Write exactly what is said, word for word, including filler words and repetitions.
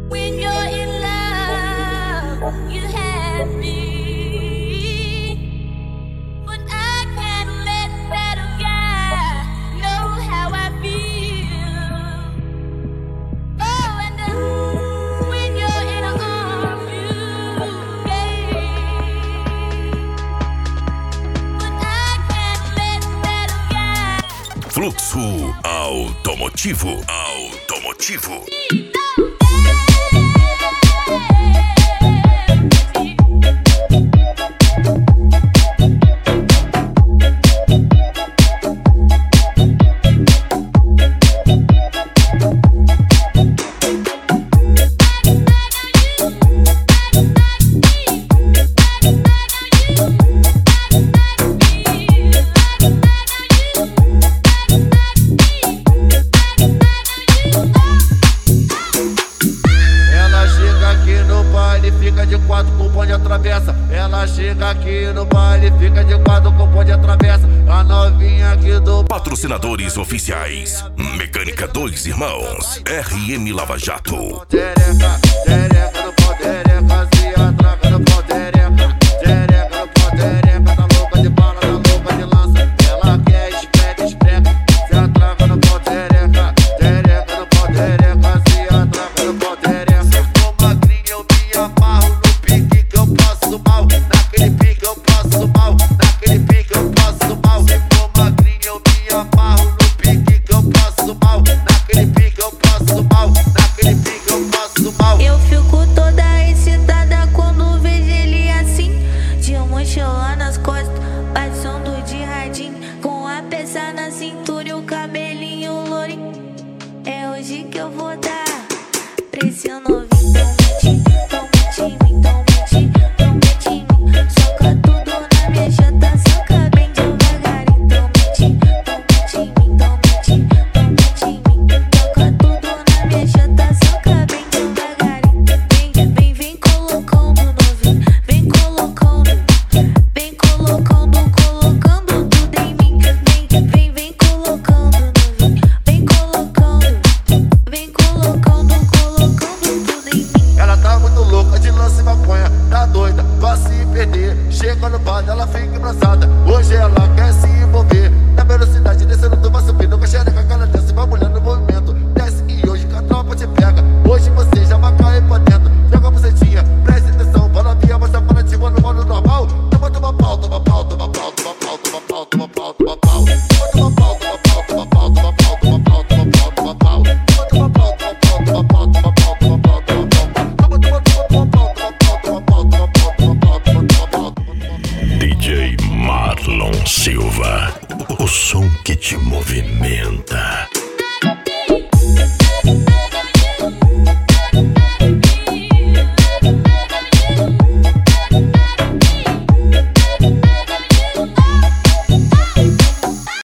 When you're in love, you have me, but I can't let that guy know how I feel. Oh, and uh, when you're in a arm, you gave, but I can't let that guy. Fluxo automotivo, automotivo. Ela chega aqui no baile, fica de quatro com ponte atravessa. A novinha aqui do... Patrocinadores oficiais: Mecânica Dois Irmãos, R M Lava Jato. Tereca, tereca no pau, tereca, se atraca no pau, tereca. Tereca no pau, tereca, tá louca de bala, tá louca de lança. Ela quer espreca, espreca, se atraca no pau, tereca. Tereca no pau, tereca, se atraca no pau, tereca. Se for magrinha eu me amarro no pique que eu passo mal. Naquele pique eu passo mal, naquele pique eu passo mal. Se for magrinha eu me amarro no pique que eu passo mal. Naquele pique eu passo mal, naquele pique eu passo mal. Eu fico toda excitada quando vejo ele assim, de mochila nas costas, passando de radinho, com a peça na cintura e o cabelinho lourinho. É hoje que eu vou dar pra esse novinho. Tão mete em mim, tão mete em mim, tão mete em mim. Soca tudo na minha janta, soca bem devagarinho. Tão mete, tão mete em mim, tão mete, tão mete em mim. Soca tudo na minha janta, soca bem devagarinho. Vem, vem, vem colocando novinho, vem colocando, vem colocando, colocando tudo em mim. Vem, vem, vem colocando novinho, vem colocando, vem colocando, colocando tudo em mim. Ela tá muito louca de lance e maconha, tá doida, pra se perder. Chega no bar, ela fica engraçada. Hoje ela quer se envolver. Na velocidade descendo, tu vai subindo com a xereca, que ela desce, vai mulher no movimento. Desce e hoje que a tropa te pega. Hoje você já vai cair pra dentro. Joga a bucetinha, presta atenção. Fala via, mostra para ti, no modo normal. Toma, toma pau, toma pau, toma pau, toma pau, toma pau, toma pau, toma pau. Toma, toma pau, toma pau, toma pau, toma pau, toma pau, toma pau, toma pau. Toma, toma pau, toma pau, toma pau, toma pau, toma pau, toma pau. D J Marlon Silva, o som que te movimenta.